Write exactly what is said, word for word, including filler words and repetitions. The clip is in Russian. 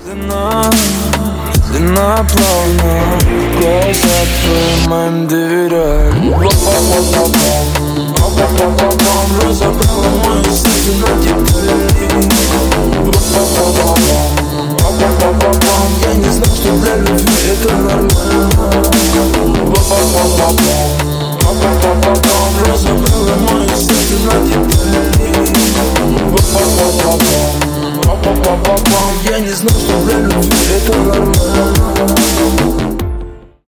Медленно, медленно, плавно глаза твои моим доверяли. Разобрала мое сердце на детали. Я не знал, что для любви это нормально. Разобрала мое сердце на детали. Я не знал, что